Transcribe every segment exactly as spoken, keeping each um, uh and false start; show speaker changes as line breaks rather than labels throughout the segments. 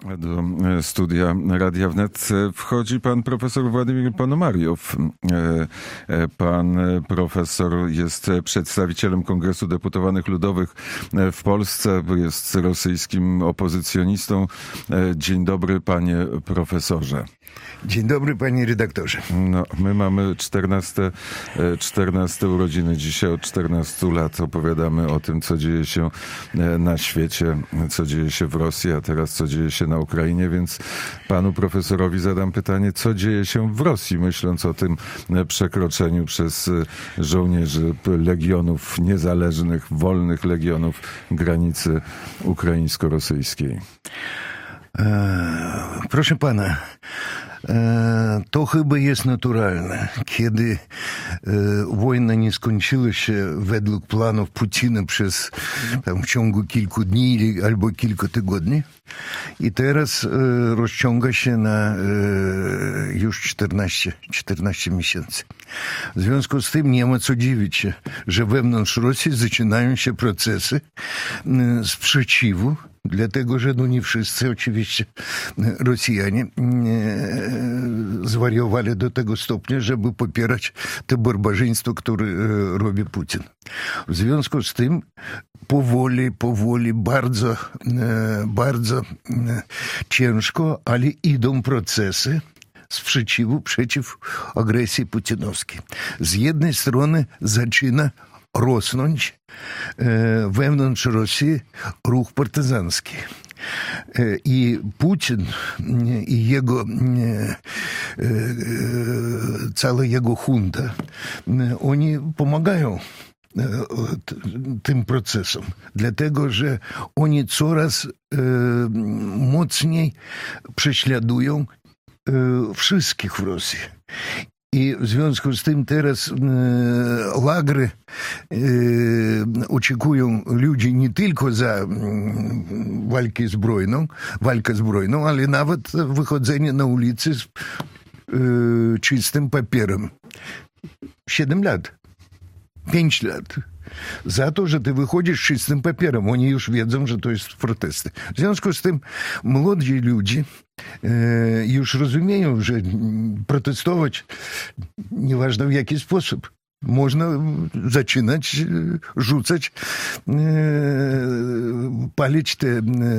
Do studia Radia Wnet wchodzi pan profesor Władimir Ponomariow. Pan profesor jest przedstawicielem Kongresu Deputowanych Ludowych w Polsce, jest rosyjskim opozycjonistą. Dzień dobry, panie profesorze.
Dzień dobry, panie redaktorze.
No, my mamy czternaste, czternaste urodziny. Dzisiaj od czternastu lat opowiadamy o tym, co dzieje się na świecie, co dzieje się w Rosji, a teraz co dzieje się na Ukrainie, więc panu profesorowi zadam pytanie, co dzieje się w Rosji, myśląc o tym przekroczeniu przez żołnierzy legionów niezależnych, wolnych legionów granicy ukraińsko-rosyjskiej.
Proszę pana, to chyba jest naturalne. Kiedy wojna nie skończyła się według planów Putina przez tam, w ciągu kilku dni albo kilku tygodni i teraz rozciąga się na już czternaście, czternaście miesięcy. W związku z tym nie ma co dziwić się, że wewnątrz Rosji zaczynają się procesy sprzeciwu. Dlatego, że no nie wszyscy oczywiście Rosjanie zwariowali do tego stopnia, żeby popierać to barbarzyństwo, które robi Putin. W związku z tym powoli, powoli, bardzo, bardzo ciężko, ale idą procesy sprzeciwu przeciw agresji putinowskiej. Z jednej strony zaczyna rosnąć wewnątrz Rosji ruch partyzancki. I Putin i jego cała jego junta, oni pomagają tym procesom, dlatego że oni coraz mocniej prześladują wszystkich w Rosji. I w związku z tym teraz e, lagry e, oczekują ludzi nie tylko za e, walkę zbrojną, walkę zbrojną, ale nawet wychodzenie na ulicy z e, czystym papierem. Siedem lat. Pięć lat. Za to, że ty wychodzisz z czystym papierem. Oni już wiedzą, że to jest protesty. W związku z tym młodzi ludzie e, już rozumieją, że protestować nieważne w jaki sposób. Można zaczynać rzucać, e, palić te e,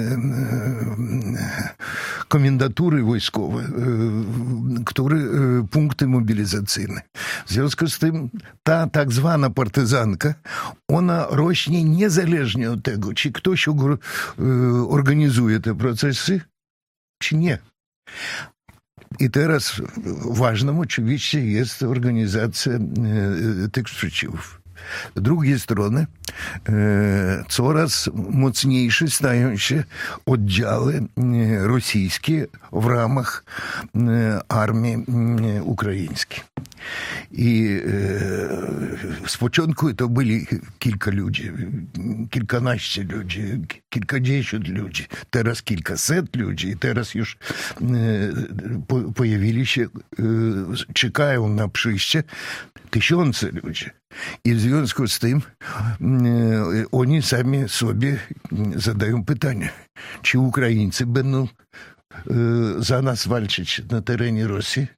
komendatury wojskowe, e, które e, punkty mobilizacyjne. W związku z tym ta tak zwana partyzanka, ona rośnie niezależnie od tego, czy ktoś organizuje te procesy, czy nie. I teraz ważną oczywiście jest organizacja e, tych sprzeciwów. Z drugiej strony e, coraz mocniejsze stają się oddziały e, rosyjskie w ramach e, armii e, ukraińskiej. I e, z początku to byli kilka ludzi, kilkanaście ludzi, kilkadziesiąt ludzi, teraz kilkaset ludzi i teraz już e, po, pojawili się, e, czekają na przyjście tysiące ludzi. I w związku z tym e, oni sami sobie zadają pytanie, czy Ukraińcy będą e, za nas walczyć na terenie Rosji?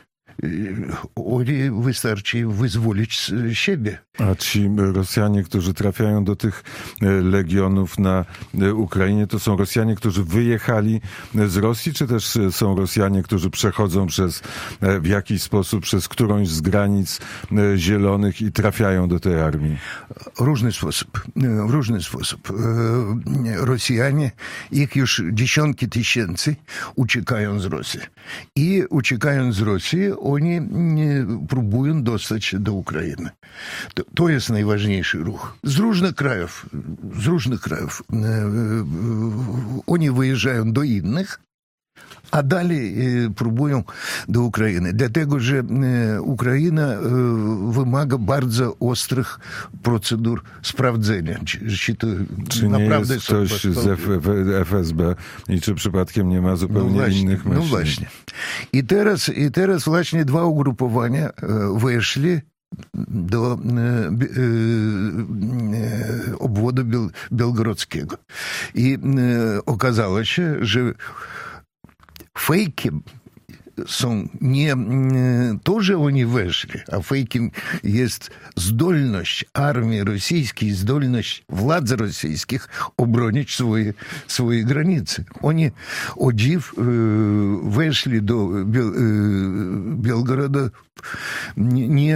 Oni wystarczy wyzwolić siebie.
A ci Rosjanie, którzy trafiają do tych legionów na Ukrainie, to są Rosjanie, którzy wyjechali z Rosji, czy też są Rosjanie, którzy przechodzą przez w jakiś sposób przez którąś z granic zielonych i trafiają do tej armii?
Różny sposób. W różny sposób. Rosjanie, ich już dziesiątki tysięcy uciekają z Rosji. I uciekając z Rosji, oni próbują dostać się do Ukrainy. To, to jest najważniejszy ruch. Z różnych krajów. Z różnych krajów. Oni wyjeżdżają do innych, a dalej próbują do Ukrainy. Dlatego, że Ukraina wymaga bardzo ostrych procedur sprawdzenia. Czy, czy to
czy naprawdę nie jest ktoś z F S B i czy przypadkiem nie ma zupełnie
no właśnie,
innych myśli?
No właśnie. I teraz, I teraz właśnie dwa ugrupowania weszli do obwodu białgorodzkiego. I okazało się, że fejkiem są nie to, że oni weszli, a fejkiem jest zdolność armii rosyjskiej, zdolność władz rosyjskich obronić swoje, swoje granice. Oni, o dziw, weszli do Białgoroda nie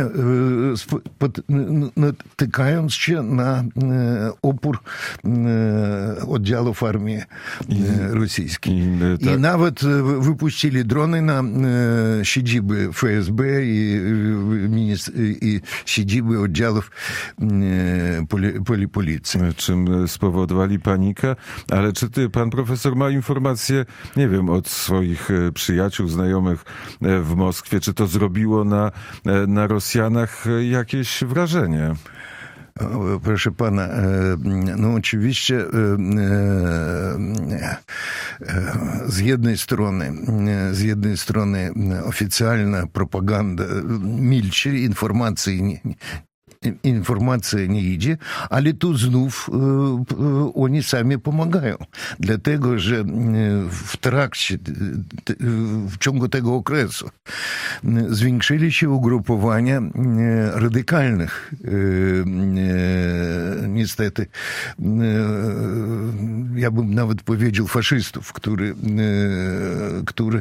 natykając się na opór oddziałów armii rosyjskiej. I, tak. I nawet wypuścili drony na siedziby F S B i, i siedziby oddziałów poli, policji.
Czym spowodowali panikę, ale czy ty, pan profesor, ma informacje, nie wiem, od swoich przyjaciół, znajomych w Moskwie, czy to zrobiło na, na Rosjanach jakieś wrażenie?
Proszę pana, no oczywiście z jednej strony, z jednej strony oficjalna propaganda milczy, informacji nie, informacja nie idzie, ale tu znów oni sami pomagają. Dlatego, że w trakcie, w ciągu tego okresu zwiększyli się ugrupowania radykalnych, niestety, ja bym nawet powiedział faszystów, który, który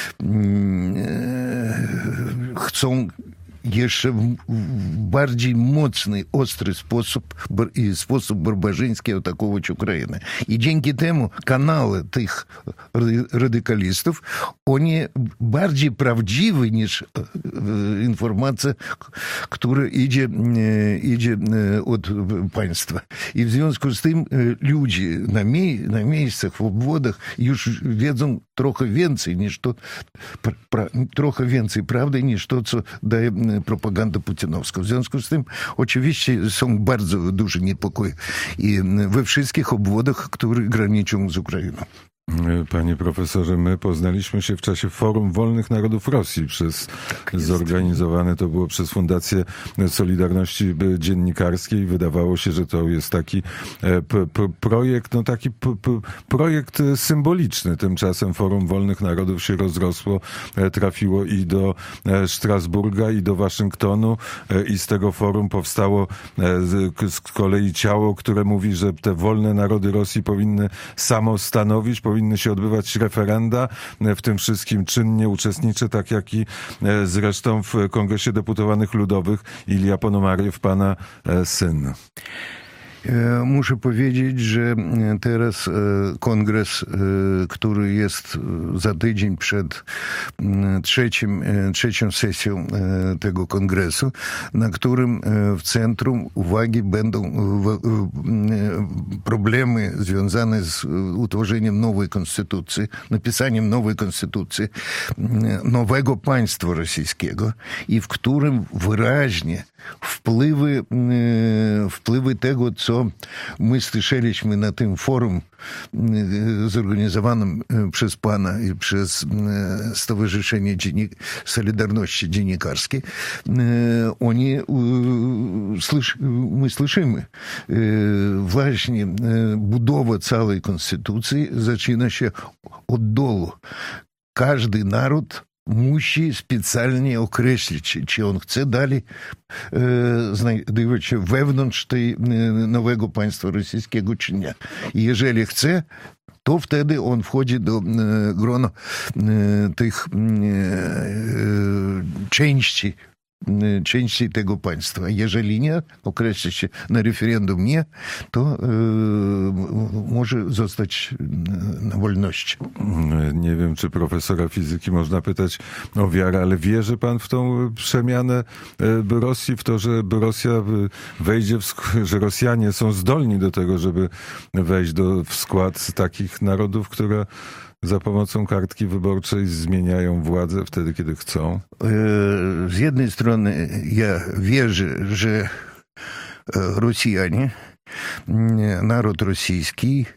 chcą jeszcze w bardziej mocny, ostry sposób i sposób barbarzyński atakować Ukrainę. I dzięki temu kanały tych radykalistów, oni bardziej prawdziwe niż informacja, która idzie, idzie od państwa. I w związku z tym ludzie na, mie na miejscach, w obwodach już wiedzą trochę więcej niż to, pra, trochę więcej prawdy niż to, co daje propaganda putinowska. W związku z tym oczywiście są bardzo duże niepokoje i we wszystkich obwodach, które graniczą z Ukrainą.
Panie profesorze, my poznaliśmy się w czasie Forum Wolnych Narodów Rosji przez tak zorganizowane to było przez Fundację Solidarności Dziennikarskiej. Wydawało się, że to jest taki p- p- projekt, no taki p- p- projekt symboliczny. Tymczasem Forum Wolnych Narodów się rozrosło, trafiło i do Strasburga, i do Waszyngtonu, i z tego forum powstało z kolei ciało, które mówi, że te wolne narody Rosji powinny samostanowić, powinny się odbywać referenda, w tym wszystkim czynnie uczestniczy, tak jak i zresztą w Kongresie Deputowanych Ludowych Ilja Ponomariew, pana syn.
Muszę powiedzieć, że teraz kongres, który jest za tydzień przed trzecim, trzecią sesją tego kongresu, na którym w centrum uwagi będą problemy związane z utworzeniem nowej konstytucji, napisaniem nowej konstytucji, nowego państwa rosyjskiego i w którym wyraźnie wpływy, wpływy tego, co my słyszeliśmy na tym forum zorganizowanym przez pana i przez Stowarzyszenie Dziennik Solidarności Dziennikarskiej, oni, my słyszymy, właśnie budowa całej konstytucji zaczyna się od dołu. Każdy naród musi specjalnie określić, czy on chce dalej e, znajdować się wewnątrz tej nowego państwa rosyjskiego, czy nie. I jeżeli chce, to wtedy on wchodzi do e, grona e, tych e, części części tego państwa. Jeżeli nie, określi się na referendum nie, to e, może zostać na wolności.
Nie wiem, czy profesora fizyki można pytać o wiarę, ale wierzy pan w tą przemianę Rosji, w to, że Rosja wejdzie, w, że Rosjanie są zdolni do tego, żeby wejść do, w skład takich narodów, które za pomocą kartki wyborczej zmieniają władzę wtedy, kiedy chcą?
Z jednej strony ja wierzę, że Rosjanie, naród rosyjski,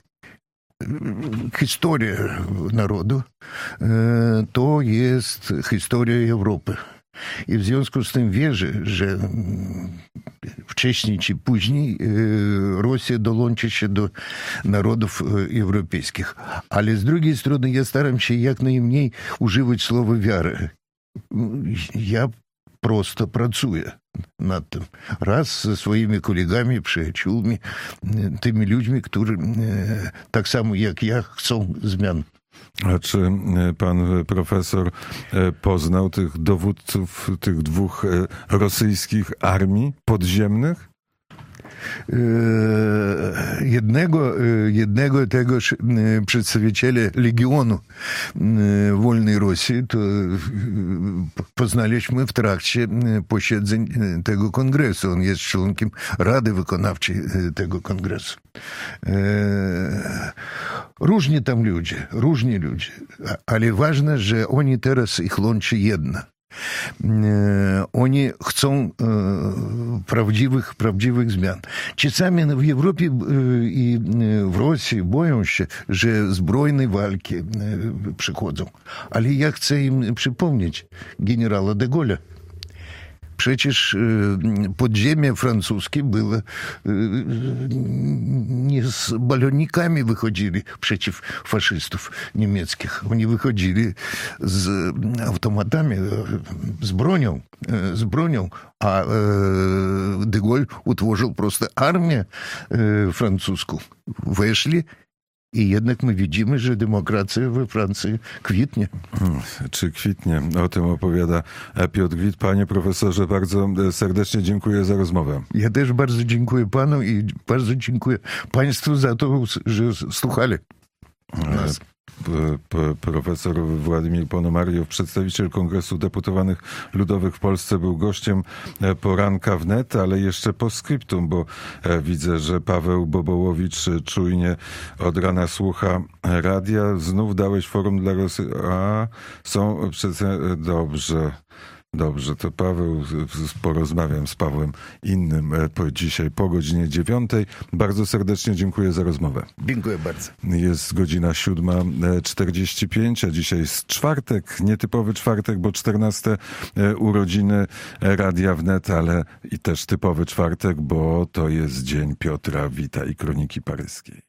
historia narodu, to jest historia Europy. I w związku z tym wierzę, że wcześniej czy później Rosja dołączy się do narodów europejskich. Ale z drugiej strony ja staram się jak najmniej używać słowa wiara. Ja prosto pracuję nad tym. Raz ze swoimi kolegami, przyjaciółmi, tymi ludźmi, którzy tak samo jak ja chcą zmian.
A czy pan profesor poznał tych dowódców tych dwóch rosyjskich armii podziemnych?
Jednego, jednego tegoż przedstawiciela Legionu Wolnej Rosji to poznaliśmy w trakcie posiedzeń tego kongresu. On jest członkiem Rady Wykonawczej tego kongresu. Różni tam ludzie, różni ludzie, ale ważne, że oni teraz ich łączy jedno. Oni chcą prawdziwych, prawdziwych zmian. Czasami w Europie i w Rosji boją się, że zbrojne walki przychodzą. Ale ja chcę im przypomnieć generała de Gaulle'a. Przecież podziemie francuskie było, nie z balonikami wychodzili przeciw faszystów niemieckich. Oni wychodzili z automatami, z bronią, z bronią. A de Gaulle utworzył prosto armię francuską. Weszli. I jednak my widzimy, że demokracja we Francji kwitnie.
Hmm, czy kwitnie? O tym opowiada Piotr Gwit. Panie profesorze, bardzo serdecznie dziękuję za rozmowę.
Ja też bardzo dziękuję panu i bardzo dziękuję państwu za to, że słuchali nas.
Profesor Władimir Ponomariow, przedstawiciel Kongresu Deputowanych Ludowych w Polsce, był gościem poranka wnet, ale jeszcze postscriptum, bo widzę, że Paweł Bobołowicz czujnie od rana słucha radia. Znów dałeś forum dla Rosji. A, są dobrze. Dobrze, to Paweł, porozmawiam z Pawłem innym po, dzisiaj po godzinie dziewiątej. Bardzo serdecznie dziękuję za rozmowę.
Dziękuję bardzo.
Jest godzina siódma czterdzieści pięć, a dzisiaj jest czwartek, nietypowy czwartek, bo czternaste urodziny Radia Wnet, ale i też typowy czwartek, bo to jest dzień Piotra Wita i Kroniki Paryskiej.